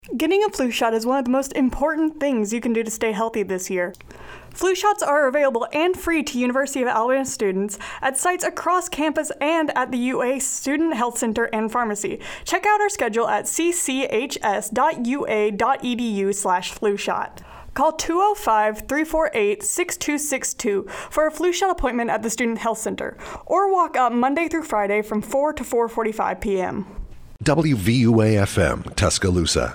Getting a flu shot is one of the most important things you can do to stay healthy this year. Flu shots are available and free to University of Alabama students at sites across campus and at the UA Student Health Center and Pharmacy. Check out our schedule at cchs.ua.edu/flu shot. Call 205-348-6262 for a flu shot appointment at the Student Health Center, or walk up Monday through Friday from 4 to 4:45 p.m. WVUA-FM, Tuscaloosa.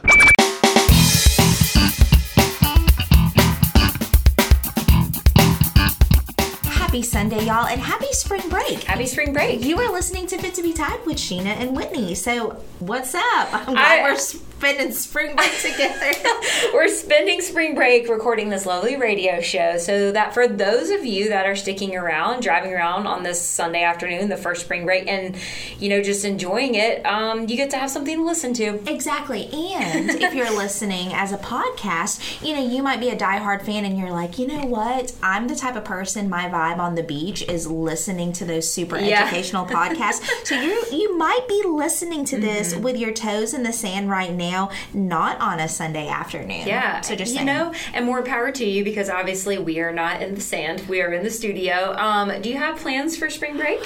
Happy Sunday, y'all, and happy spring break. Happy spring break. You are listening to Fit to be Tied with Sheena and Whitney. So, what's up? I'm glad we're spending spring break together. We're spending spring break recording this lovely radio show so that for those of you that are sticking around, driving around on this Sunday afternoon, the first spring break, and, you know, just enjoying it, you get to have something to listen to. Exactly. And if you're listening as a podcast, you know, you might be a diehard fan and you're like, you know what? I'm the type of person, my vibe on the beach is listening to those super educational podcasts. So you might be listening to this with your toes in the sand right now, not on a Sunday afternoon. Yeah. So just saying. Know, and more power to you because obviously we are not in the sand. We are in the studio. Do you have plans for spring break?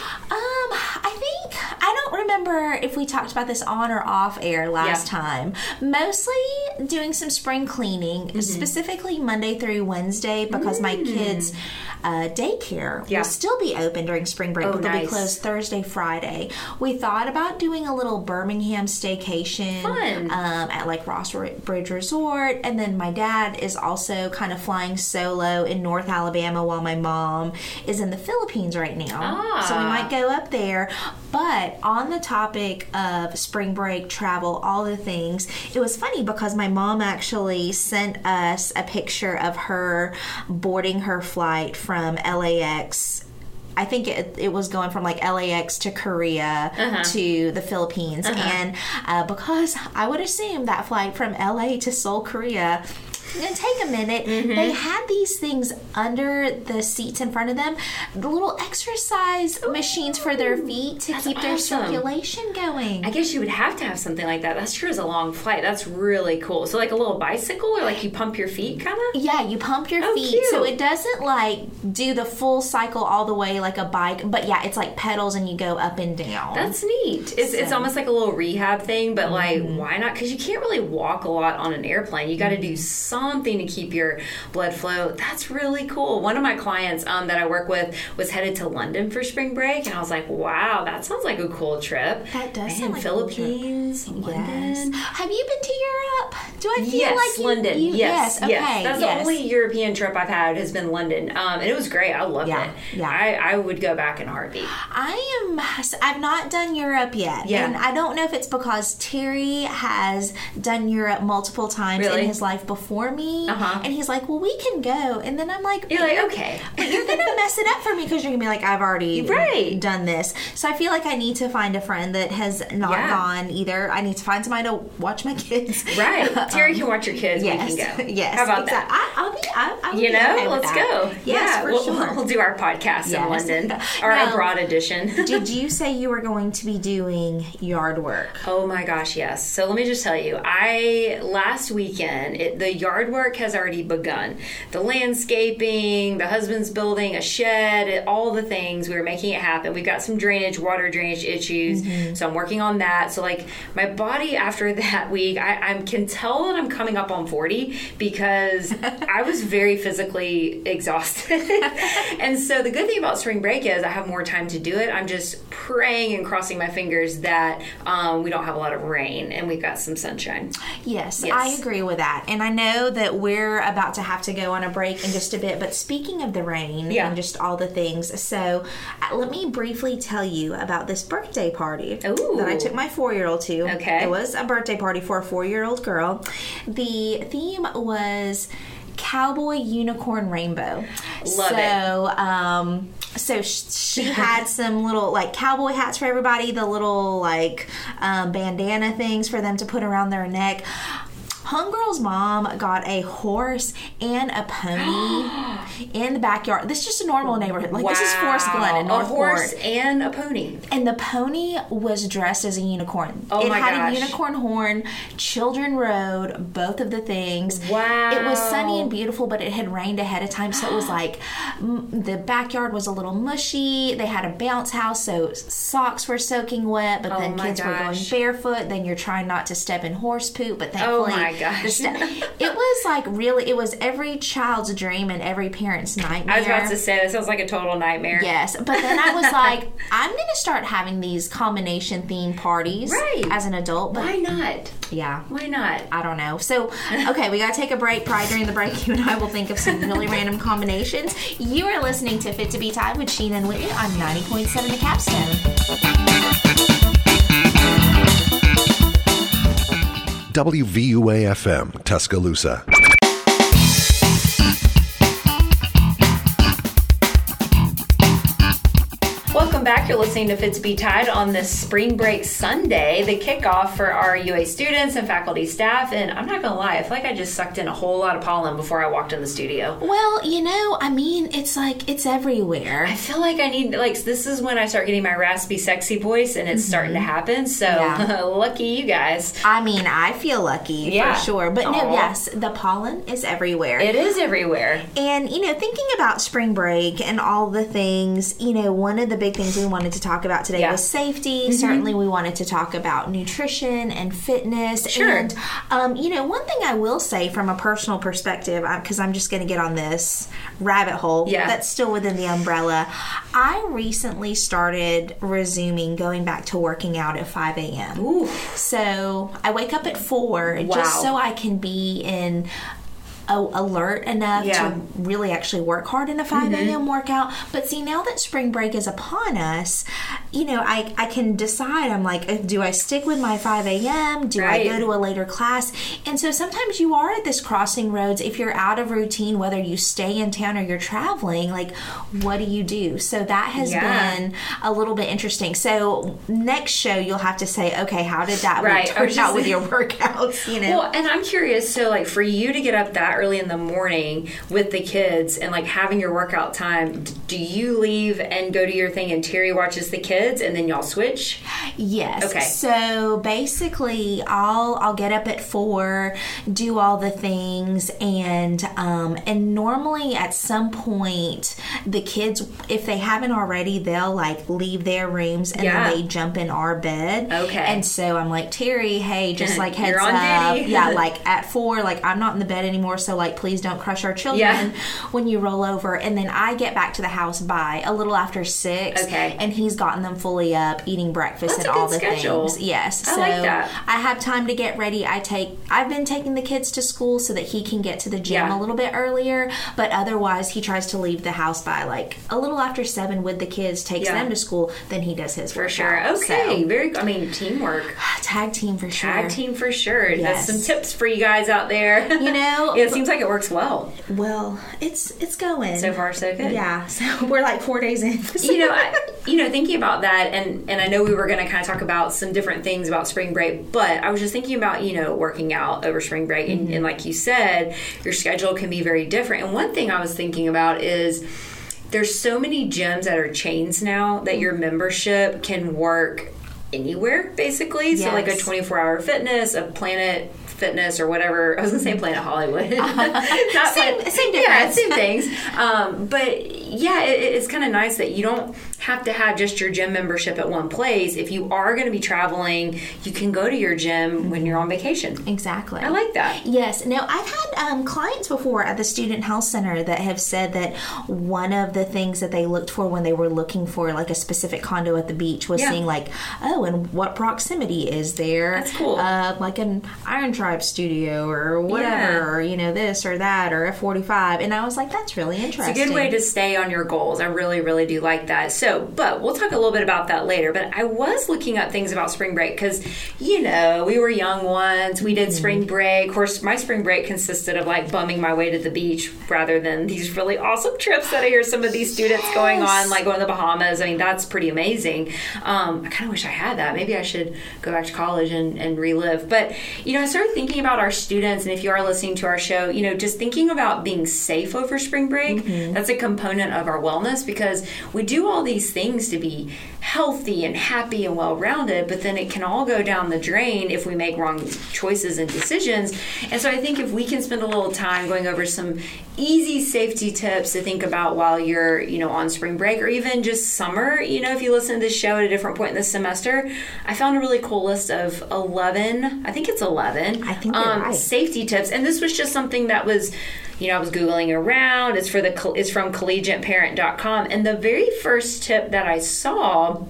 I don't remember if we talked about this on or off air last time. Mostly doing some spring cleaning, specifically Monday through Wednesday because my kids' daycare will still be open during spring break, but they'll be closed Thursday, Friday. We thought about doing a little Birmingham staycation at like Ross Bridge Resort, and then my dad is also kind of flying solo in North Alabama while my mom is in the Philippines right now. So we might go up there. But on the topic of spring break, travel, all the things, it was funny because my mom actually sent us a picture of her boarding her flight from LAX. I think it was going from like LAX to Korea to the Philippines. And because I would assume that flight from LA to Seoul, Korea, and take a minute, they had these things under the seats in front of them, the little exercise machines for their feet to keep their circulation going. I guess you would have to have something like that. That's true as a long flight. That's really cool. So like a little bicycle or like you pump your feet kind of? Yeah, you pump your feet. Cute. So it doesn't like do the full cycle all the way like a bike, but yeah, it's like pedals and you go up and down. That's neat. It's almost like a little rehab thing, but like why not? Because you can't really walk a lot on an airplane. You got to do something to keep your blood flow. That's really cool. One of my clients that I work with was headed to London for spring break, and I was like, wow, that sounds like a cool trip. That does sound like Philippines, a cool trip. London. Yes. Have you been to Europe? Do I feel like London. Yes. Okay. That's the only European trip I've had has been London, and it was great. I loved it. Yeah. I would go back in a heartbeat. I've not done Europe yet, and I don't know if it's because Terry has done Europe multiple times in his life before me. And he's like, well, we can go. And then I'm like, you're like, okay. But you're going to mess it up for me because you're going to be like, I've already done this. So I feel like I need to find a friend that has not gone either. I need to find somebody to watch my kids. Right. Terry can watch your kids. Yes. We can go. Yes. How about that? I'll be okay with let's that. go. Yes, for sure. We'll do our podcast in London. Our abroad edition. Did you say you were going to be doing yard work? Oh my gosh, yes. So let me just tell you, last weekend, the yard work has already begun. The landscaping, the husband's building a shed, all the things. We were making it happen. We've got some water drainage issues, so I'm working on that. So like my body after that week, I can tell that I'm coming up on 40 because I was very physically exhausted. And so the good thing about spring break is I have more time to do it. I'm just praying and crossing my fingers that we don't have a lot of rain and we've got some sunshine. Yes, I agree with that. And I know that we're about to have to go on a break in just a bit, but speaking of the rain and just all the things, so let me briefly tell you about this birthday party that I took my 4-year-old to. Okay. It was a birthday party for a 4-year-old girl. The theme was Cowboy Unicorn Rainbow. Love it. So she had some little like cowboy hats for everybody, the little like bandana things for them to put around their neck. Homegirl's mom got a horse and a pony in the backyard. This is just a normal neighborhood. Like, this is Forest Glen in Northport. A horse and a pony. And the pony was dressed as a unicorn. Oh my gosh. It had a unicorn horn. Children rode both of the things. Wow. It was sunny and beautiful, but it had rained ahead of time, so it was like the backyard was a little mushy. They had a bounce house, so socks were soaking wet, but then kids were going barefoot. Then you're trying not to step in horse poop, but thankfully, it was like really, it was every child's dream and every parent's nightmare. I was about to say, that sounds like a total nightmare. Yes, but then I was like, I'm going to start having these combination themed parties as an adult. But why not? Yeah. Why not? I don't know. So, okay, we got to take a break. Probably during the break, you and I will think of some really random combinations. You are listening to Fit to Be Tied with Sheena and Whitney on 90.7 The Capstone. WVUA-FM, Tuscaloosa. Welcome back. You're listening to Fit to Be Tied on this Spring Break Sunday, the kickoff for our UA students and faculty staff. And I'm not going to lie, I feel like I just sucked in a whole lot of pollen before I walked in the studio. Well, you know, I mean, it's like, it's everywhere. I feel like I need, like, this is when I start getting my raspy, sexy voice, and it's starting to happen. So, lucky you guys. I mean, I feel lucky for sure. But no, yes, the pollen is everywhere. It is everywhere. And, you know, thinking about spring break and all the things, you know, one of the big things we wanted to talk about today was safety. Certainly we wanted to talk about nutrition and fitness. Sure. And, you know, one thing I will say from a personal perspective, because I'm just going to get on this rabbit hole that's still within the umbrella, I recently started resuming going back to working out at 5 a.m. Ooh. So I wake up at 4 just so I can be in alert enough to really actually work hard in a 5 a.m. workout. But see, now that spring break is upon us, you know, I can decide. I'm like, do I stick with my 5 a.m.? Do I go to a later class? And so sometimes you are at this crossing roads. If you're out of routine, whether you stay in town or you're traveling, like, what do you do? So that has been a little bit interesting. So next show, you'll have to say, okay, how did that turn out with your workouts? You know? Well, and I'm curious, so like for you to get up that early in the morning with the kids and like having your workout time, do you leave and go to your thing and Terry watches the kids and then y'all switch? Yes. Okay. So basically I'll get up at 4, do all the things, and normally at some point the kids, if they haven't already, they'll like leave their rooms and then they jump in our bed. Okay. And so I'm like, Terry, hey, just like heads You're on up. duty. Yeah, like at 4, like I'm not in the bed anymore, so like please don't crush our children when you roll over. And then I get back to the house by a little after 6. Okay. And he's gotten them fully up, eating breakfast and all the things. Yes. I like that. I have time to get ready. I've been taking the kids to school so that he can get to the gym a little bit earlier, but otherwise he tries to leave the house by like a little after 7 with the kids, takes them to school, then he does his workout. Sure. Okay. So, Teamwork. Tag team for sure. Tag team for sure. Yes. That's some tips for you guys out there. You know, it seems like it works well. Well, it's going. So far, so good. Yeah. So we're like 4 days in. Thinking about that, and I know we were going to kind of talk about some different things about spring break, but I was just thinking about, working out over spring break, and like you said, your schedule can be very different. And one thing I was thinking about is there's so many gyms that are chains now that your membership can work anywhere, basically. Yes. So like a 24-hour fitness, a Planet Fitness, or whatever. I was going to say Planet Hollywood. Same difference. Yeah, same things. But yeah, it's kind of nice that you don't have to have just your gym membership at one place. If you are going to be traveling, you can go to your gym when you're on vacation. Exactly. I like that. Yes. Now, I've had clients before at the Student Health Center that have said that one of the things that they looked for when they were looking for like a specific condo at the beach was seeing like, oh, and what proximity is there? That's cool. Like an Iron Tribe studio or whatever, or, this or that, or F45. And I was like, that's really interesting. It's a good way to stay on your goals. I really, really do like that. So but we'll talk a little bit about that later. But I was looking up things about spring break because, we were young once. We did spring break. Of course, my spring break consisted of like bumming my way to the beach rather than these really awesome trips that I hear some of these students going on, like going to the Bahamas. I mean, that's pretty amazing. I kind of wish I had that. Maybe I should go back to college and relive. But, I started thinking about our students, and if you are listening to our show, just thinking about being safe over spring break. That's a component of our wellness because we do all these things to be healthy and happy and well-rounded, but then it can all go down the drain if we make wrong choices and decisions. And so I think if we can spend a little time going over some easy safety tips to think about while you're, on spring break or even just summer, if you listen to this show at a different point in the semester, I found a really cool list of 11, I think it's 11, I think you're right. Safety tips. And this was just something that was, I was Googling around. It's from collegiateparent.com. And the very first tip that I saw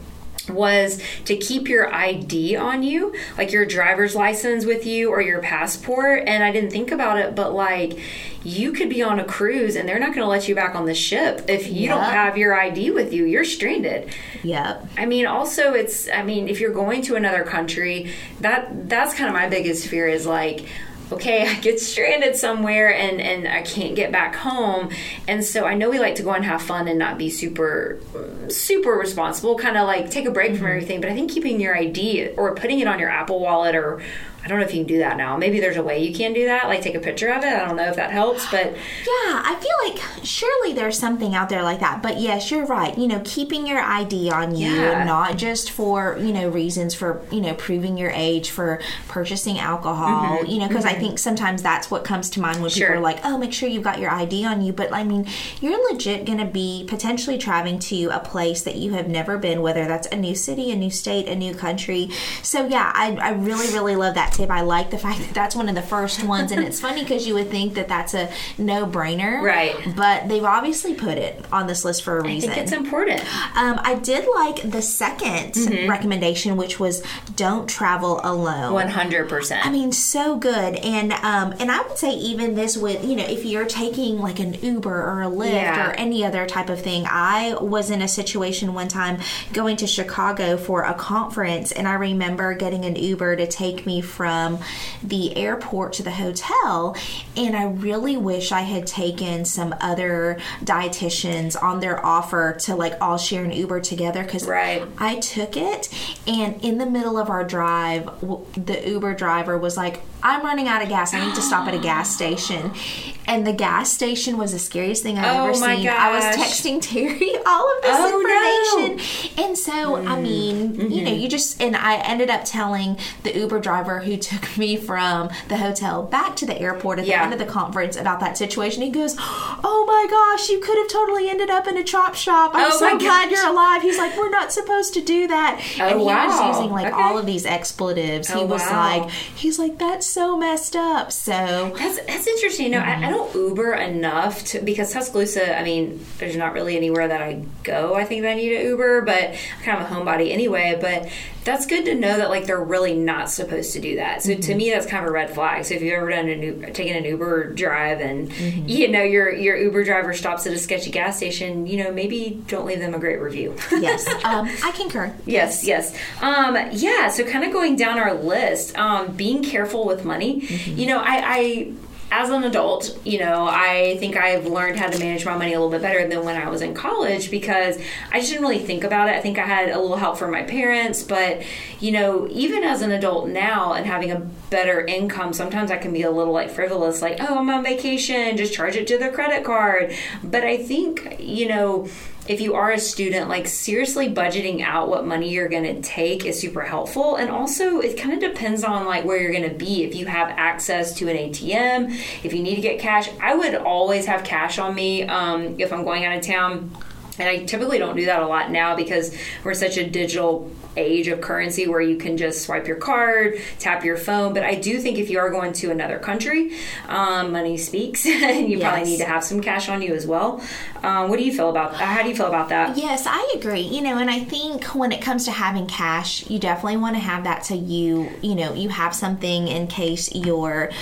was to keep your ID on you, like your driver's license with you or your passport. And I didn't think about it, but like you could be on a cruise and they're not going to let you back on the ship if you don't have your ID with you. You're stranded. Yep. I mean, also if you're going to another country, that's kind of my biggest fear is like, okay, I get stranded somewhere and I can't get back home. And so I know we like to go and have fun and not be super, super responsible, kind of like take a break from everything. But I think keeping your ID or putting it on your Apple Wallet, or I don't know if you can do that now. Maybe there's a way you can do that, like take a picture of it. I don't know if that helps, but... Yeah, I feel like surely there's something out there like that. But yes, you're right. Keeping your ID on you, not just for, reasons for, proving your age, for purchasing alcohol, because I think sometimes that's what comes to mind when people are like, oh, make sure you've got your ID on you. But I mean, you're legit going to be potentially traveling to a place that you have never been, whether that's a new city, a new state, a new country. So yeah, I really, really love that tip. I like the fact that that's one of the first ones, and it's funny because you would think that that's a no-brainer, right? But they've obviously put it on this list for a reason. I think it's important. I did like the second recommendation, which was don't travel alone. 100%. I mean, so good, and I would say even this with if you're taking like an Uber or a Lyft or any other type of thing. I was in a situation one time going to Chicago for a conference, and I remember getting an Uber to take me from the airport to the hotel, and I really wish I had taken some other dietitians on their offer to like all share an Uber together, because I took it, and in the middle of our drive the Uber driver was like, I'm running out of gas, I need to stop at a gas station. And the gas station was the scariest thing I've ever seen. Gosh. I was texting Terry all of this information. No. And so, I mean, you just, and I ended up telling the Uber driver who took me from the hotel back to the airport at the end of the conference about that situation. He goes, oh my gosh, you could have totally ended up in a chop shop. I'm so glad you're alive. He's like, we're not supposed to do that. And he was using like all of these expletives. He was like, that's so messed up. So that's interesting. I don't Uber enough because Tuscaloosa, I mean, there's not really anywhere that I go, I think, that I need an Uber, but I'm kind of a homebody anyway. But that's good to know that like they're really not supposed to do that. So to me, that's kind of a red flag. So if you've ever taken an Uber drive and your Uber driver stops at a sketchy gas station, maybe don't leave them a great review. Yes, I concur. Yes. So kind of going down our list, being careful with money. I as an adult, I think I've learned how to manage my money a little bit better than when I was in college, because I just didn't really think about it. I think I had a little help from my parents, but, even as an adult now and having a better income, sometimes I can be a little like frivolous, like, oh, I'm on vacation, just charge it to the credit card. But I think, if you are a student, like seriously budgeting out what money you're going to take is super helpful. And also it kind of depends on like where you're going to be. If you have access to an ATM, if you need to get cash, I would always have cash on me if I'm going out of town. And I typically don't do that a lot now because we're such a digital age of currency where you can just swipe your card, tap your phone. But I do think if you are going to another country, money speaks, and you probably need to have some cash on you as well. What do you feel about that? How do you feel about that? Yes, I agree. And I think when it comes to having cash, you definitely want to have that so you have something in case your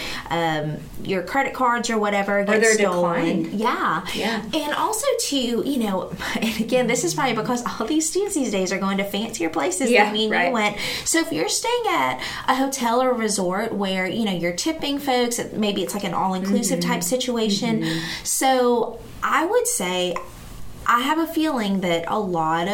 credit cards or whatever get stolen. Declined. Yeah. And also too, and again, this is probably because all these students these days are going to fancier places than me and you went. So if you're staying at a hotel or a resort where, you're tipping folks, maybe it's like an all-inclusive type situation. So I would say, I have a feeling that a lot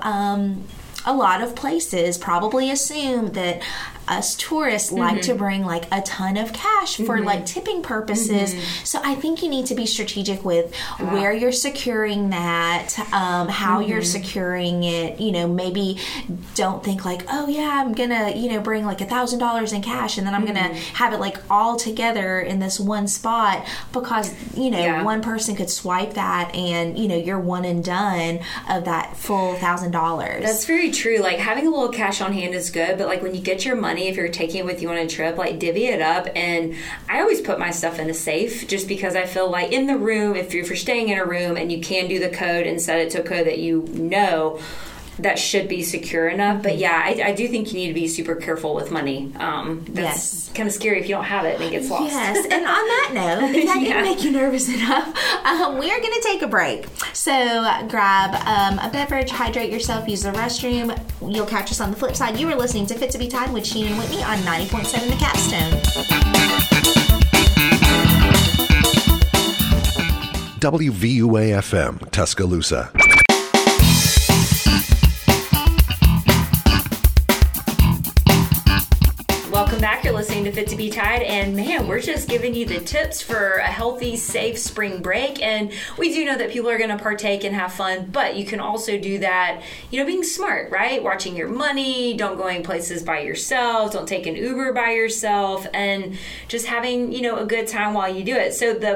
of places probably assume that us tourists like to bring like a ton of cash for like tipping purposes. So I think you need to be strategic with where you're securing that, how you're securing it. Maybe don't think like, oh yeah, I'm gonna bring like $1,000 in cash and then I'm gonna have it like all together in this one spot, because one person could swipe that and you're one and done of that full $1,000. That's very true. Like having a little cash on hand is good, but like when you get your money, if you're taking it with you on a trip, like divvy it up. And I always put my stuff in a safe, just because I feel like in the room, if you're staying in a room and you can do the code and set it to a code that that should be secure enough. But yeah, I do think you need to be super careful with money. That's kind of scary if you don't have it and it gets lost. Yes, and on that note, if that didn't make you nervous enough, we are going to take a break. So grab a beverage, hydrate yourself, use the restroom. You'll catch us on the flip side. You were listening to Fit to be Tied with Sheen and Whitney on 90.7 The Capstone. WVUA-FM, Tuscaloosa. Welcome back. You're listening to Fit to be Tied, and man, we're just giving you the tips for a healthy, safe spring break. And we do know that people are going to partake and have fun, but you can also do that, being smart, right? Watching your money, don't going places by yourself, don't take an Uber by yourself, and just having, a good time while you do it. So the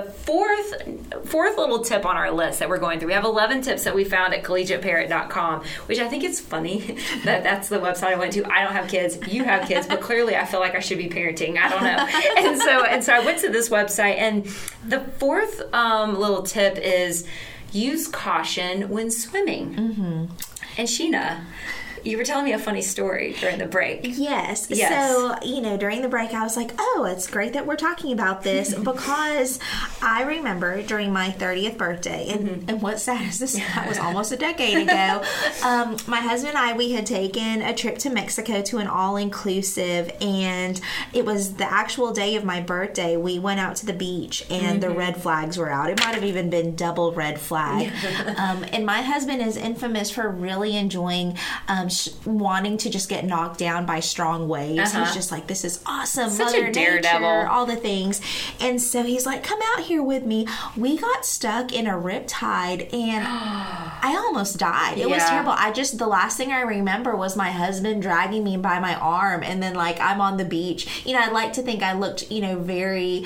fourth little tip on our list that we're going through, we have 11 tips that we found at collegiateparent.com, which I think it's funny that that's the website I went to. I don't have kids, you have kids, but clearly I feel like I should be parenting. I don't know. And so I went to this website, and the fourth little tip is use caution when swimming. And Sheena, you were telling me a funny story during the break. Yes. So, during the break, I was like, oh, it's great that we're talking about this, because I remember during my 30th birthday, and what's sad is that was almost a decade ago, my husband and I, we had taken a trip to Mexico to an all-inclusive, and it was the actual day of my birthday. We went out to the beach, and the red flags were out. It might have even been double red flag. And my husband is infamous for really enjoying wanting to just get knocked down by strong waves. He's just like, this is awesome, such Mother a daredevil, nature, all the things. And so he's like, come out here with me. We got stuck in a riptide, and I almost died. It was terrible. The last thing I remember was my husband dragging me by my arm, and then like I'm on the beach. I'd like to think I looked very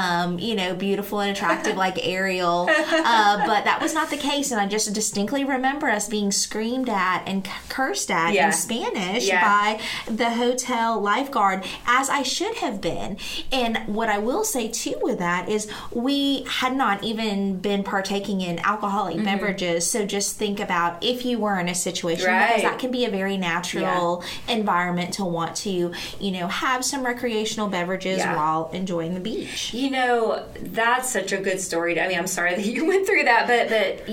beautiful and attractive like Ariel, but that was not the case. And I just distinctly remember us being screamed at and cursed at in Spanish by the hotel lifeguard, as I should have been. And what I will say too with that is we had not even been partaking in alcoholic beverages. So just think about if you were in a situation, because that can be a very natural environment to want to, have some recreational beverages while enjoying the beach. That's such a good story. I'm sorry that you went through that, but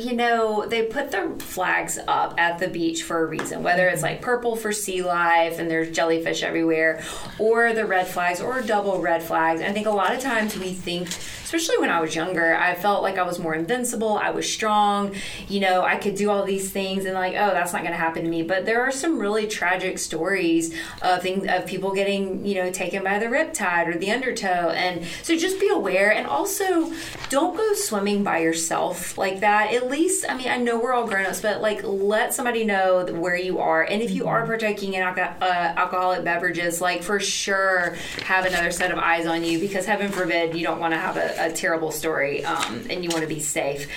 they put the flags up at the beach for a reason, whether it's like purple for sea life and there's jellyfish everywhere, or the red flags or double red flags. And I think a lot of times we think, especially when I was younger, I felt like I was more invincible, I was strong, I could do all these things, and like, oh, that's not going to happen to me. But there are some really tragic stories of people getting, taken by the riptide or the undertow. And so just be aware, and also don't go swimming by yourself like that. At least, I know we're all grown-ups, but like let somebody know where you are. And if you are partaking in alcoholic beverages, like for sure have another set of eyes on you, because heaven forbid you don't want to have a terrible story, and you want to be safe.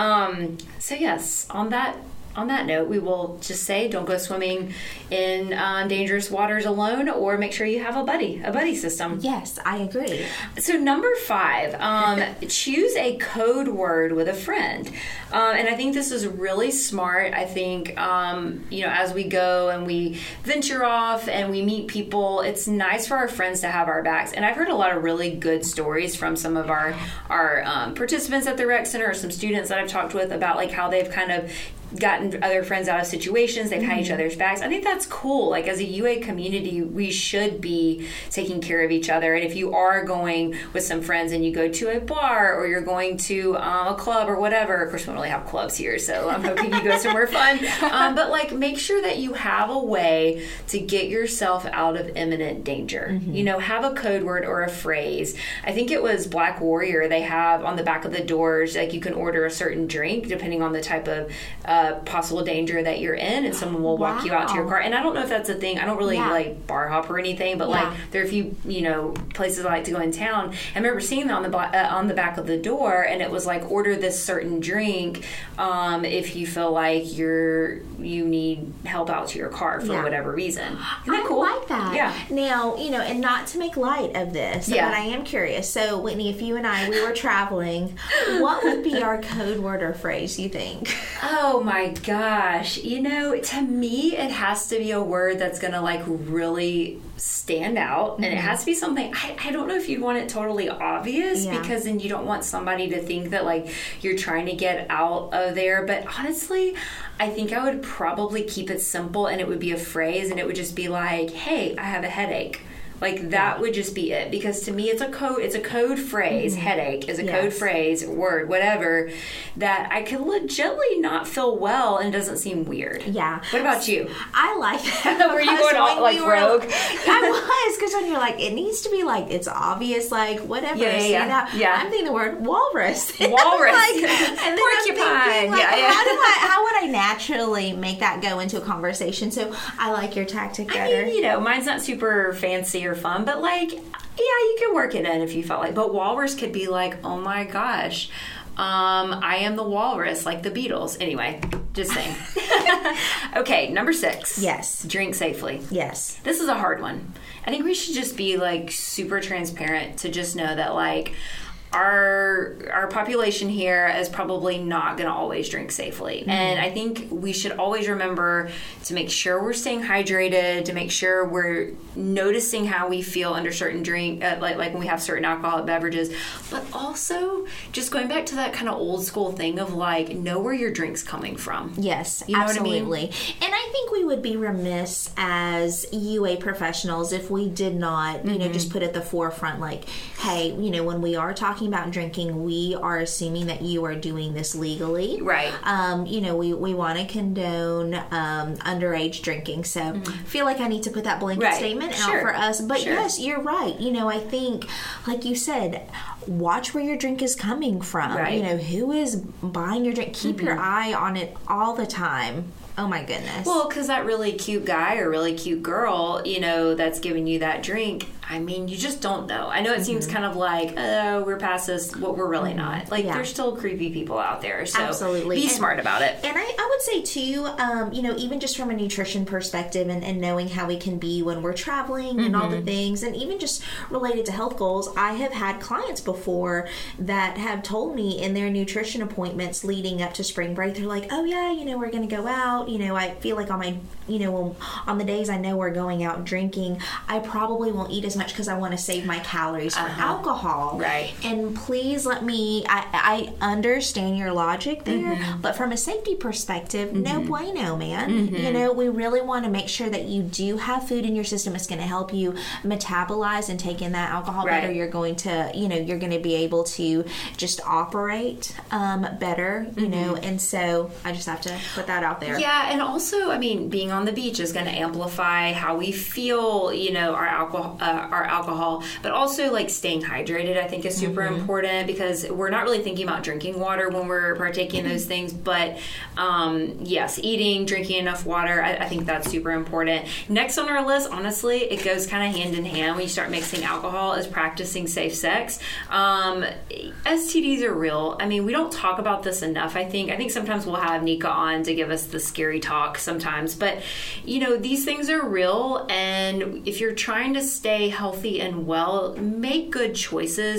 So yes, on that note, we will just say don't go swimming in dangerous waters alone, or make sure you have a buddy system. Yes, I agree. So number 5, choose a code word with a friend. And I think this is really smart. I think, as we go and we venture off and we meet people, it's nice for our friends to have our backs. And I've heard a lot of really good stories from some of our participants at the rec center, or some students that I've talked with, about like how they've kind of gotten other friends out of situations. They've had each other's backs. I think that's cool. Like, as a UA community, we should be taking care of each other. And if you are going with some friends and you go to a bar or you're going to a club or whatever, of course we don't really have clubs here, so I'm hoping you go somewhere fun. But like, make sure that you have a way to get yourself out of imminent danger. You know, have a code word or a phrase. I think it was Black Warrior. They have on the back of the doors, like, you can order a certain drink depending on the type of possible danger that you're in, and someone will walk you out to your car. And I don't know if that's a thing. I don't really like bar hop or anything, but like, there are a few, you know, places I like to go in town. I remember seeing that on the back of the door, and it was like, order this certain drink if you feel like you need help out to your car for whatever reason. Isn't that cool? I like that. Yeah. Now, you know, and not to make light of this, but I am curious. So, Whitney, if you and I, we were traveling, what would be our code word or phrase, you think? Oh my gosh. You know, to me, it has to be a word that's going to like really stand out, and it has to be something, I don't know if you'd want it totally obvious, because then you don't want somebody to think that like you're trying to get out of there. But honestly, I think I would probably keep it simple, and it would be a phrase, and it would just be like, hey, I have a headache. Like, that would just be it, because to me it's a code phrase. Headache is a code phrase, word, whatever, that I could legitimately not feel well and doesn't seem weird. Yeah. What about you? I like that. Were you going all like rogue? I was, because when you're like, it needs to be like, it's obvious, like whatever. Yeah. I'm thinking the word walrus. Walrus. Like, and porcupine. Like, how would I naturally make that go into a conversation? So I like your tactic better. I mean, you know, mine's not super fancy or fun, but like, yeah, you can work it in if you felt like. But walrus could be like, oh my gosh, I am the walrus, like the Beatles. Anyway, just saying. Okay, number 6. Yes. Drink safely. Yes. This is a hard one. I think we should just be like super transparent to just know that like our population here is probably not going to always drink safely. And I think we should always remember to make sure we're staying hydrated, to make sure we're noticing how we feel under certain drink, like when we have certain alcoholic beverages, but also just going back to that kind of old school thing of like, know where your drink's coming from. Yes, you know absolutely. what I mean? And I think we would be remiss as UA professionals if we did not, you know, just put at the forefront, like, hey, you know, when we are talking about drinking, we are assuming that you are doing this legally. Right. You know, we want to condone underage drinking. So I feel like I need to put that blanket statement out for us. But yes, you're right. You know, I think, like you said, watch where your drink is coming from. Right. You know, who is buying your drink? Keep your eye on it all the time. Oh my goodness. Well, because that really cute guy or really cute girl, you know, that's giving you that drink, I mean, you just don't know. I know it seems kind of like, oh, we're past this, but we're really not. Like, there's still creepy people out there. So absolutely. Be smart about it. And I would say, too, you know, even just from a nutrition perspective and knowing how we can be when we're traveling and all the things, and even just related to health goals, I have had clients before that have told me in their nutrition appointments leading up to spring break, they're like, oh, yeah, you know, we're going to go out. You know, I feel like on my, you know, on the days I know we're going out drinking, I probably won't eat as much because I want to save my calories for alcohol. Right. And please let me, I understand your logic there, but from a safety perspective, no bueno, man. You know, we really want to make sure that you do have food in your system. It's going to help you metabolize and take in that alcohol better. You're going to, you know, you're going to be able to just operate better, you know, and so I just have to put that out there. Yeah, and also, I mean, being on the beach is going to amplify how we feel, you know, our alcohol, but also like staying hydrated, I think is super important, because we're not really thinking about drinking water when we're partaking in those things, but yes, eating, drinking enough water, I think that's super important. Next on our list, honestly, it goes kind of hand in hand when you start mixing alcohol, is practicing safe sex. STDs are real. I mean, we don't talk about this enough, I think sometimes we'll have Nika on to give us the scary talk sometimes, but you know, these things are real, and if you're trying to stay healthy and well, make good choices.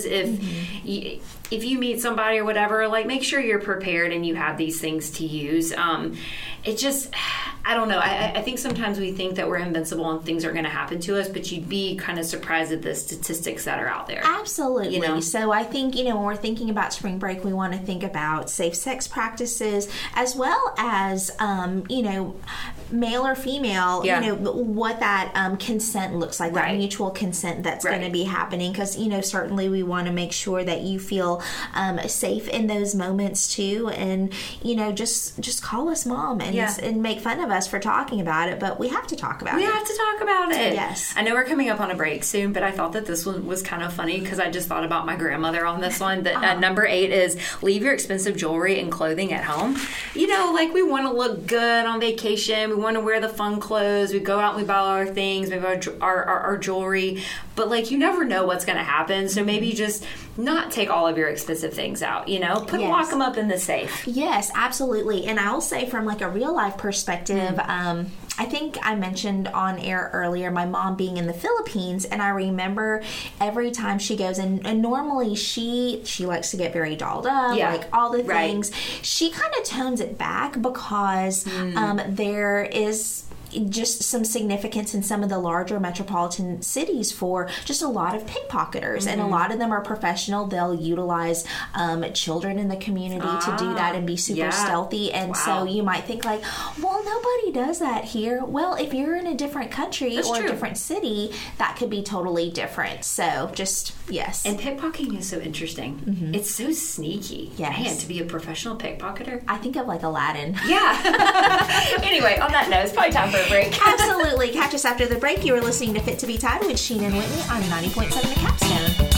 If you meet somebody or whatever, like, make sure you're prepared and you have these things to use. It just, I don't know. I think sometimes we think that we're invincible and things are going to happen to us, but you'd be kind of surprised at the statistics that are out there. Absolutely. You know? So I think, when we're thinking about spring break, we want to think about safe sex practices as well as, male or female, what that consent looks like, that mutual consent that's going to be happening. Because, certainly we want to make sure that you feel safe in those moments too. And, just call us mom and make fun of us for talking about it. But we have to talk about it. We have to talk about it. Yes. I know we're coming up on a break soon, but I thought that this one was kind of funny because I just thought about my grandmother on this one. That number 8 is leave your expensive jewelry and clothing at home. Like we want to look good on vacation. We want to wear the fun clothes. We go out and we buy all our things, maybe our jewelry. But like you never know what's going to happen. So maybe just not take all of your expensive things out. Lock them up in the safe. Yes, absolutely. And I'll say from like a real life perspective, I think I mentioned on air earlier my mom being in the Philippines, and I remember every time she goes, and normally she likes to get very dolled up, like all the things. She kind of tones it back because there is just some significance in some of the larger metropolitan cities for just a lot of pickpocketers, and a lot of them are professional. They'll utilize children in the community to do that and be super stealthy. And so you might think like, well, nobody does that here. Well, if you're in a different country or a different city, that could be totally different. So just, And pickpocketing is so interesting. It's so sneaky. Yes. Man, to be a professional pickpocketer. I think of like Aladdin. Yeah. Anyway, on that note, it's probably time for a break. Absolutely. Catch us after the break. You are listening to Fit to be Tied with Sheena and Whitney on 90.7 The Capstone.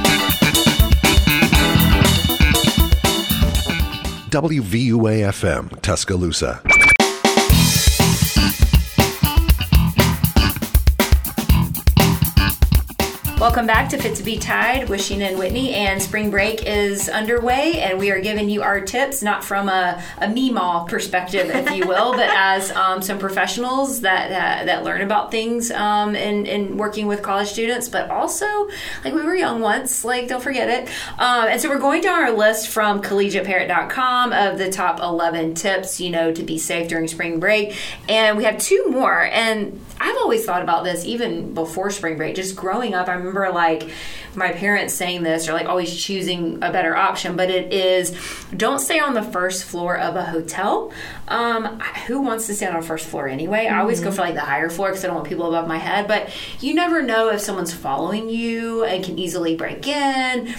WVUA-FM, Tuscaloosa. Welcome back to Fit to be Tied with Sheena and Whitney, and spring break is underway, and we are giving you our tips, not from a Meemaw perspective, if you will, but as some professionals that learn about things in working with college students, but also, like, we were young once, like, don't forget it. And so we're going down our list from collegiateparent.com of the top 11 tips, to be safe during spring break, and we have 2 more, and I've always thought about this even before spring break. Just growing up, I remember like my parents saying this, or like always choosing a better option, but it is don't stay on the first floor of a hotel. Who wants to stay on the first floor anyway? I always go for like the higher floor because I don't want people above my head, but you never know if someone's following you and can easily break in.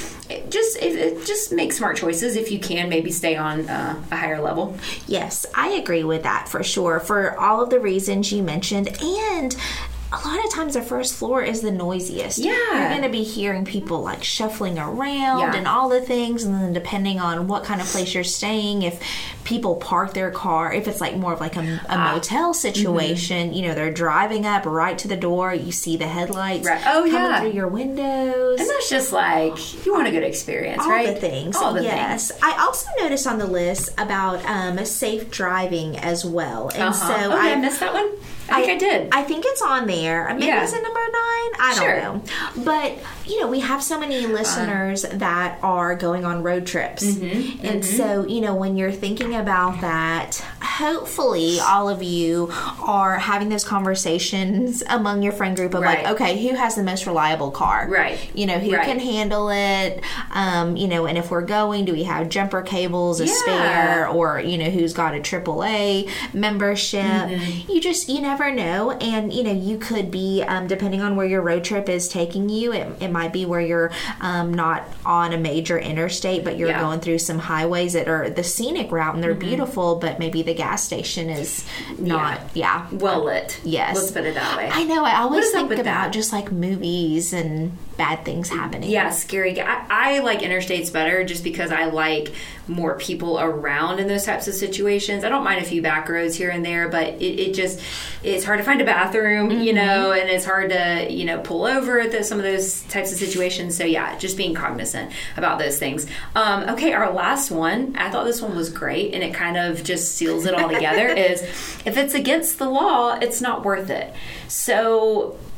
Just make smart choices if you can. Maybe stay on a higher level. Yes, I agree with that for sure, for all of the reasons you mentioned. And a lot of times the first floor is the noisiest. Yeah. You're going to be hearing people like shuffling around and all the things. And then depending on what kind of place you're staying, if people park their car, if it's like more of like a motel situation, they're driving up right to the door. You see the headlights coming through your windows. And that's just like, you want a good experience, all right? All the things. All the things. I also noticed on the list about safe driving as well. And so I missed that one? I think I did. I think it's on there. Maybe it's at number 9. I don't know. But, we have so many listeners that are going on road trips. And so, when you're thinking about that, hopefully all of you are having those conversations among your friend group of like, okay, who has the most reliable car? Right. Who can handle it? And if we're going, do we have jumper cables, a spare, or, who's got a AAA membership? You never know. And, you could be, depending on where your road trip is taking you, it might be where you're not on a major interstate, but you're going through some highways that are the scenic route and they're beautiful, but maybe the gas station is not, well lit. Yes. Let's put it that way. I know. I always think about just like movies and bad things happening. Yeah, scary. I like interstates better just because I like more people around in those types of situations. I don't mind a few back roads here and there, but it's hard to find a bathroom, and it's hard to, pull over at some of those types of situations. So yeah, just being cognizant about those things. Okay, our last one, I thought this one was great, and it kind of just seals it all together, is if it's against the law, it's not worth it. So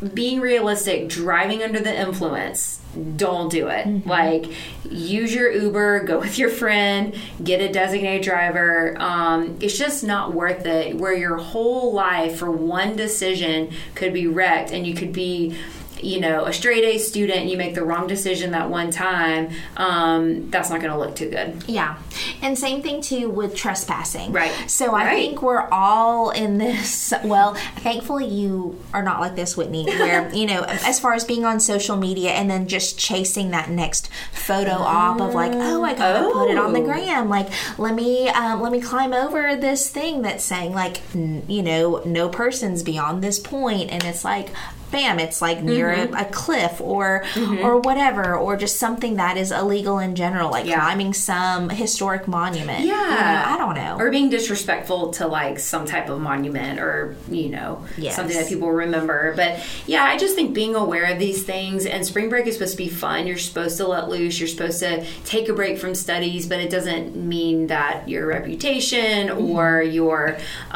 being realistic, driving under the influence, don't do it. Mm-hmm. Like, use your Uber, go with your friend, get a designated driver. It's just not worth it, where your whole life for one decision could be wrecked, and you could be, you know, a straight A student and you make the wrong decision that one time. That's not going to look too good. Yeah. And same thing too with trespassing. Right. So I think we're all in this. Well, thankfully you are not like this, Whitney, where, you know, as far as being on social media and then just chasing that next photo op of like, oh, I gotta put it on the gram. Like, let me climb over this thing that's saying like, you know, no person's beyond this point. And it's like, bam, it's like near a cliff or whatever, or just something that is illegal in general, like climbing some historic monument. Yeah. You know, I don't know. Or being disrespectful to like some type of monument, or, you know, something that people remember. But yeah, I just think being aware of these things, and spring break is supposed to be fun. You're supposed to let loose. You're supposed to take a break from studies, but it doesn't mean that your reputation or your,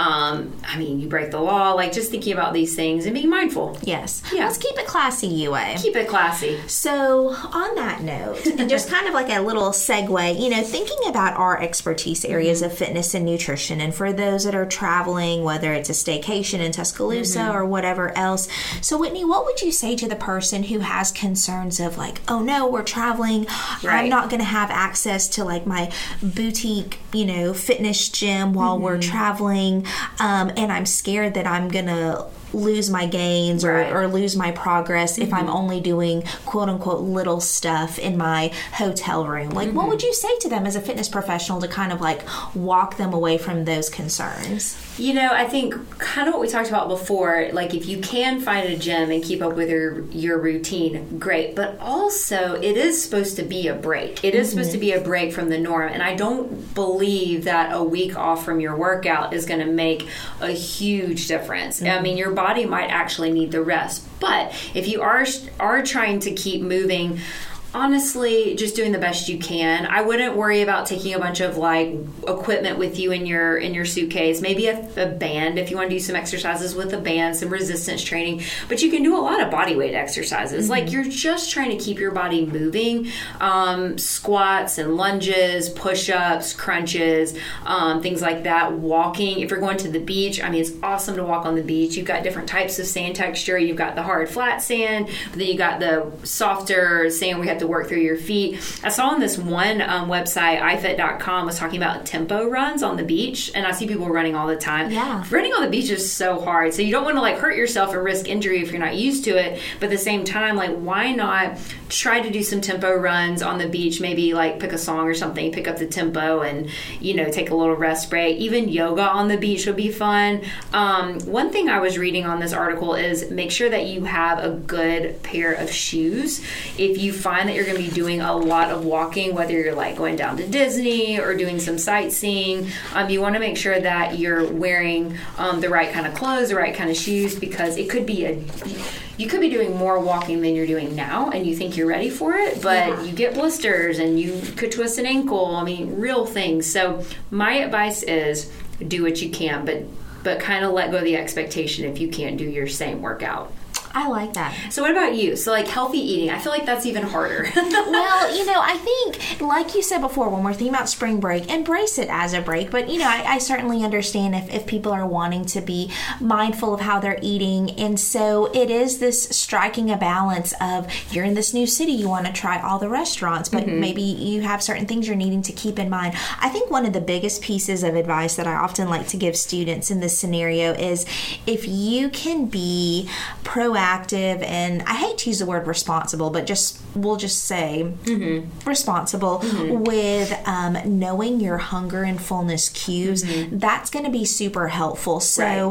you break the law. Like, just thinking about these things and being mindful. Yes. Yeah. Let's keep it classy, UA. Keep it classy. So, on that note, and just kind of like a little segue, you know, thinking about our expertise areas of fitness and nutrition, and for those that are traveling, whether it's a staycation in Tuscaloosa or whatever else. So, Whitney, what would you say to the person who has concerns of like, oh no, we're traveling, I'm not going to have access to like my boutique, you know, fitness gym while we're traveling, and I'm scared that I'm going to lose my gains or lose my progress if I'm only doing quote unquote little stuff in my hotel room. Like, what would you say to them as a fitness professional to kind of like walk them away from those concerns? You know, I think kind of what we talked about before, like if you can find a gym and keep up with your routine, great. But also, it is supposed to be a break. It is supposed to be a break from the norm. And I don't believe that a week off from your workout is going to make a huge difference. I mean, your body might actually need the rest. But if you are trying to keep moving, honestly, just doing the best you can. I wouldn't worry about taking a bunch of like equipment with you in your suitcase. Maybe a band if you want to do some exercises with a band, some resistance training. But you can do a lot of body weight exercises. Like, you're just trying to keep your body moving. Squats and lunges, push-ups, crunches, things like that. Walking. If you're going to the beach, I mean, it's awesome to walk on the beach. You've got different types of sand texture. You've got the hard, flat sand, but then you got the softer sand we have to work through your feet. I saw on this one website, ifit.com, was talking about tempo runs on the beach, and I see people running all the time. Yeah. Running on the beach is so hard, so you don't want to like hurt yourself or risk injury if you're not used to it, but at the same time, like, why not try to do some tempo runs on the beach? Maybe like pick a song or something, pick up the tempo, and, you know, take a little rest break. Even yoga on the beach would be fun. One thing I was reading on this article is make sure that you have a good pair of shoes. If you find that you're going to be doing a lot of walking, whether you're like going down to Disney or doing some sightseeing, you want to make sure that you're wearing the right kind of clothes, the right kind of shoes, because it could be you could be doing more walking than you're doing now, and you think you're ready for it, but you get blisters and you could twist an ankle. I mean, real things. So my advice is do what you can, but kind of let go of the expectation if you can't do your same workout. I like that. So what about you? So like healthy eating, I feel like that's even harder. Well, you know, I think, like you said before, when we're thinking about spring break, embrace it as a break. But, you know, I certainly understand if people are wanting to be mindful of how they're eating. And so it is this striking a balance of, you're in this new city, you want to try all the restaurants, but maybe you have certain things you're needing to keep in mind. I think one of the biggest pieces of advice that I often like to give students in this scenario is, if you can be proactive, and I hate to use the word responsible, but we'll just say responsible with knowing your hunger and fullness cues, that's going to be super helpful. So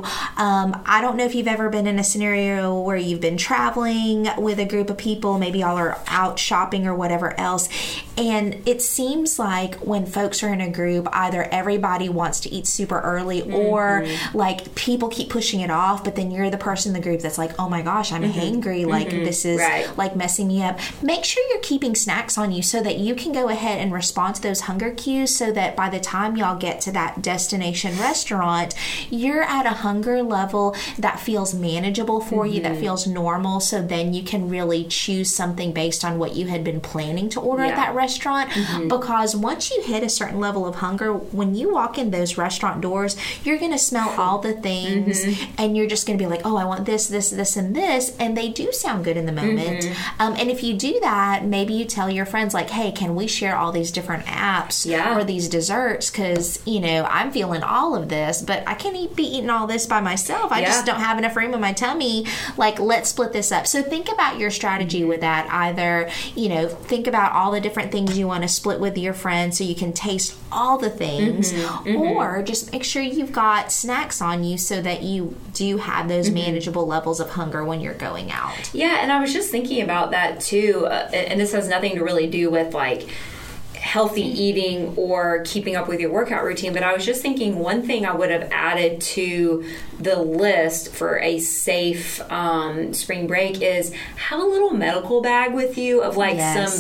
I don't know if you've ever been in a scenario where you've been traveling with a group of people, maybe y'all are out shopping or whatever else, And it seems like when folks are in a group, either everybody wants to eat super early or like people keep pushing it off, but then you're the person in the group that's like, oh my gosh, I'm hangry. Like this is like messing me up. Make sure you're keeping snacks on you so that you can go ahead and respond to those hunger cues, so that by the time y'all get to that destination restaurant, you're at a hunger level that feels manageable for you, that feels normal. So then you can really choose something based on what you had been planning to order at that restaurant. Because once you hit a certain level of hunger, when you walk in those restaurant doors, you're going to smell all the things and you're just going to be like, oh, I want this, this, this, and this. And they do sound good in the moment. And if you do that, maybe you tell your friends like, hey, can we share all these different apps or these desserts? Because, you know, I'm feeling all of this, but I can't be eating all this by myself. I just don't have enough room in my tummy. Like, let's split this up. So think about your strategy with that. Either, you know, think about all the different things you want to split with your friends so you can taste all the things, or just make sure you've got snacks on you so that you do have those manageable levels of hunger when you're going out. Yeah, and I was just thinking about that too, and this has nothing to really do with like healthy eating or keeping up with your workout routine, but I was just thinking one thing I would have added to the list for a safe spring break is have a little medical bag with you of like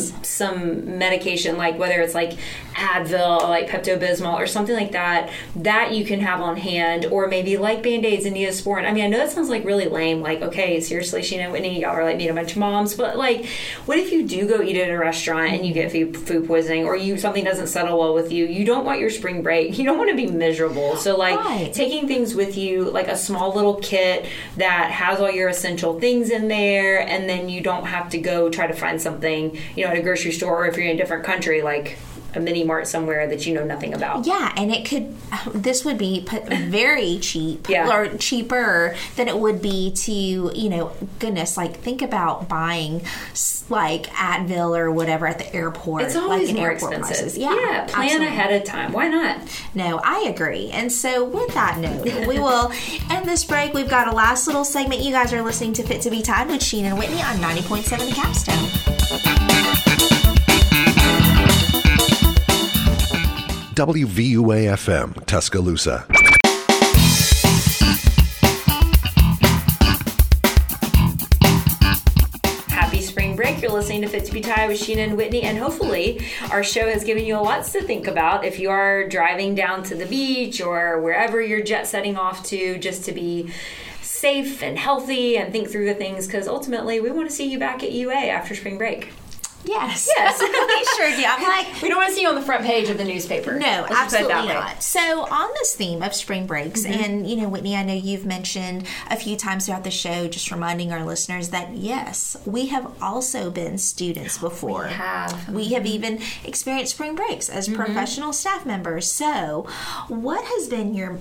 some medication, like whether it's like Advil or like Pepto-Bismol or something like that you can have on hand, or maybe like Band-Aids and Neosporin. I mean, I know that sounds like really lame, like, okay, seriously, Sheena and Whitney, y'all are like being a bunch of moms, but like, what if you do go eat at a restaurant and you get food poisoning, or something doesn't settle well with you? You don't want your spring break, you don't want to be miserable. So like taking things with you, like a small little kit that has all your essential things in there, and then you don't have to go try to find something, you know, at a grocery store, or if you're in a different country, like a mini mart somewhere that you know nothing about. Yeah, and this would be very cheap, or cheaper than it would be to, you know, goodness, like think about buying like Advil or whatever at the airport. It's always like more expensive. Prices. Yeah, plan absolutely. Ahead of time. Why not? No, I agree. And so with that note, we will end this break. We've got a last little segment. You guys are listening to Fit to Be Tied with Sheena and Whitney on 90.7 The Capstone. WVUA-FM, Tuscaloosa. Happy spring break. You're listening to Fit to Be Tied with Sheena and Whitney, and hopefully our show has given you lots to think about if you are driving down to the beach or wherever you're jet setting off to, just to be safe and healthy and think through the things, because ultimately we want to see you back at UA after spring break. Yes. We sure do. I'm like, we don't want to see you on the front page of the newspaper. No, absolutely not. So on this theme of spring breaks, and you know, Whitney, I know you've mentioned a few times throughout the show, just reminding our listeners that yes, we have also been students before. We have even experienced spring breaks as professional staff members. So what has been your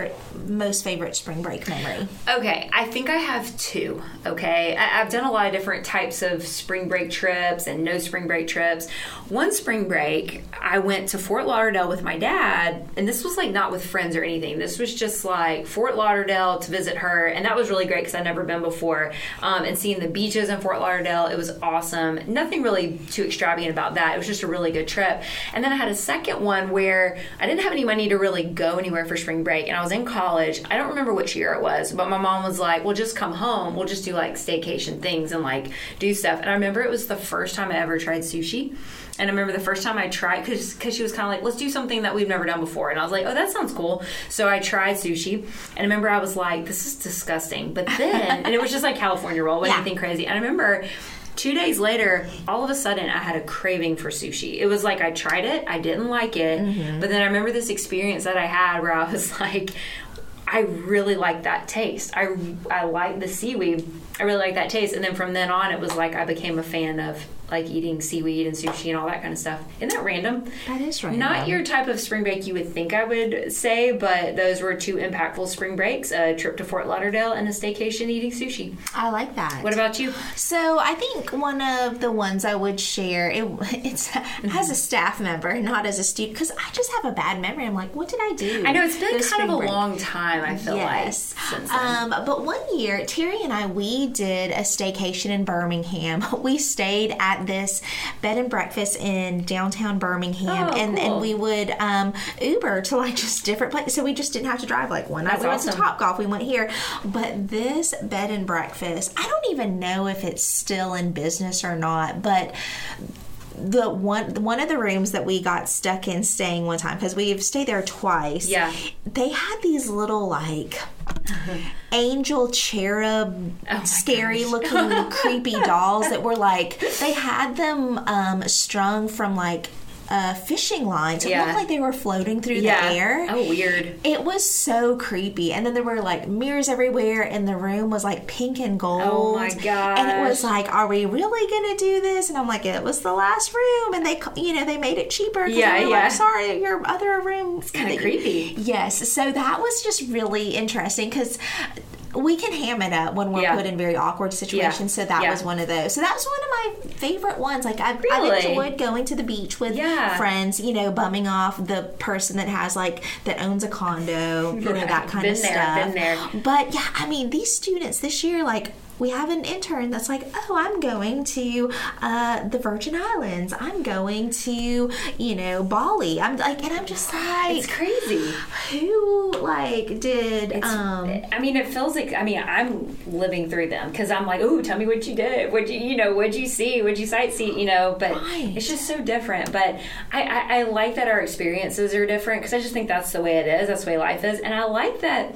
most favorite spring break memory? Okay, I think I have two. Okay, I've done a lot of different types of spring break trips and no spring break trips. One spring break, I went to Fort Lauderdale with my dad, and this was like not with friends or anything. This was just like Fort Lauderdale to visit her, and that was really great because I'd never been before. And seeing the beaches in Fort Lauderdale, it was awesome. Nothing really too extravagant about that. It was just a really good trip. And then I had a second one where I didn't have any money to really go anywhere for spring break, and I was in college. I don't remember which year it was, but my mom was like, well, just come home. We'll just do like staycation things and like do stuff. And I remember it was the first time I ever tried sushi. And I remember the first time I tried, because she was kind of like, let's do something that we've never done before. And I was like, oh, that sounds cool. So I tried sushi. And I remember I was like, this is disgusting. But then, and it was just like California roll, wasn't anything crazy. And I remember 2 days later, all of a sudden, I had a craving for sushi. It was like I tried it. I didn't like it. But then I remember this experience that I had where I was like, I really like that taste. I like the seaweed. I really like that taste. And then from then on, it was like I became a fan of like eating seaweed and sushi and all that kind of stuff. Isn't that random? That is random. Not your type of spring break you would think I would say, but those were two impactful spring breaks, a trip to Fort Lauderdale and a staycation eating sushi. I like that. What about you? So I think one of the ones I would share, it's as a staff member, not as a student, because I just have a bad memory. I'm like, what did I do? I know, it's been kind of a long time, I feel like, since then. But one year, Terry and I, we did a staycation in Birmingham. We stayed at at this bed and breakfast in downtown Birmingham, and we would Uber to like just different places. So we just didn't have to drive. Like one night we went to Topgolf, we went here. But this bed and breakfast, I don't even know if it's still in business or not, but the one of the rooms that we got stuck in staying one time, because we've stayed there twice, they had these little like angel cherub scary looking creepy dolls that were like, they had them strung from like fishing lines. It looked like they were floating through the air. Oh, weird. It was so creepy. And then there were like mirrors everywhere, and the room was like pink and gold. Oh my gosh. And it was like, are we really gonna do this? And I'm like, it was the last room, and they made it cheaper. Like, sorry, your other room. It's kind of creepy. Yes. So that was just really interesting, because we can ham it up when we're put in very awkward situations. So that was one of those. So that was one of my favorite ones. Like I've enjoyed going to the beach with friends, bumming off the person that has like, that owns a condo, that kind of stuff. Been there. But yeah, I mean, these students this year, like, we have an intern that's like, oh, I'm going to the Virgin Islands. I'm going to, Bali. I'm like, and I'm just like, it's crazy. Who did? I mean, it feels like, I'm living through them, because I'm like, oh, tell me what you did. What'd you see? What'd you sightsee? But it's just so different. But I like that our experiences are different, because I just think that's the way it is. That's the way life is. And I like that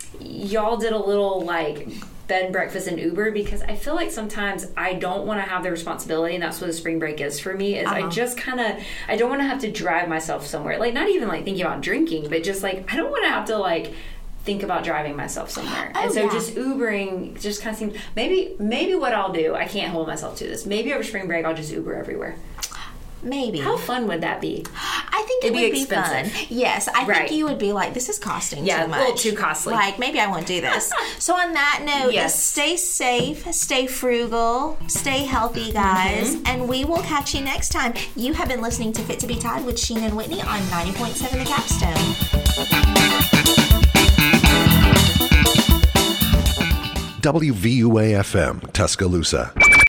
y'all did a little bed and breakfast and Uber, because I feel like sometimes I don't want to have the responsibility, and that's what the spring break is for me, is I just I don't want to have to drive myself somewhere, not even thinking about drinking, but just I don't want to have to think about driving myself somewhere. And so just Ubering just kind of seems, maybe what I'll do, I can't hold myself to this, maybe over spring break I'll just Uber everywhere. Maybe. How fun would that be? I think it would be fun. Yes, I think you would be like, this is costing too much. Yeah, a little too costly. Maybe I won't do this. So on that note, stay safe, stay frugal, stay healthy, guys, and we will catch you next time. You have been listening to Fit to be Tied with Sheena and Whitney on 90.7 The Capstone. WVUA-FM, Tuscaloosa.